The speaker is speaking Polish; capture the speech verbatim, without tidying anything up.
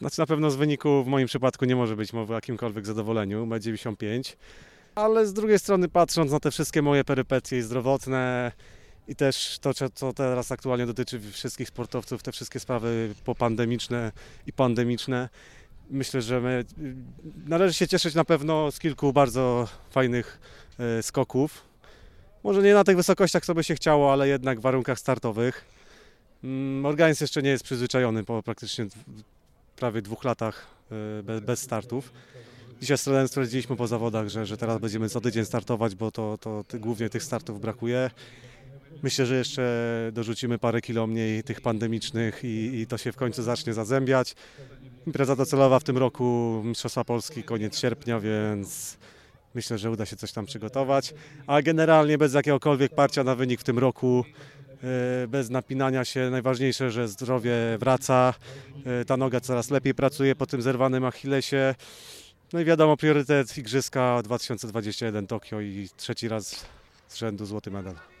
Znaczy na pewno z wyniku w moim przypadku nie może być mowy o jakimkolwiek zadowoleniu, metr dziewięćdziesiąt pięć, ale z drugiej strony patrząc na te wszystkie moje perypetie zdrowotne i też to, co teraz aktualnie dotyczy wszystkich sportowców, te wszystkie sprawy popandemiczne i pandemiczne, myślę, że my, należy się cieszyć na pewno z kilku bardzo fajnych e, skoków. Może nie na tych wysokościach, co by się chciało, ale jednak w warunkach startowych. Mm, Organizm jeszcze nie jest przyzwyczajony po praktycznie prawie dwóch latach e, bez, bez startów. Dzisiaj z trenerem stwierdziliśmy po zawodach, że, że teraz będziemy co tydzień startować, bo to, to ty, głównie tych startów brakuje. Myślę, że jeszcze dorzucimy parę kilo mniej tych pandemicznych i, i to się w końcu zacznie zazębiać. Impreza docelowa w tym roku, Mistrzostwa Polski, koniec sierpnia, więc myślę, że uda się coś tam przygotować. A generalnie bez jakiegokolwiek parcia na wynik w tym roku, e, bez napinania się, najważniejsze, że zdrowie wraca, e, ta noga coraz lepiej pracuje po tym zerwanym Achillesie. No i wiadomo, priorytet Igrzyska dwa tysiące dwudziesty pierwszy Tokio i trzeci raz z rzędu złoty medal.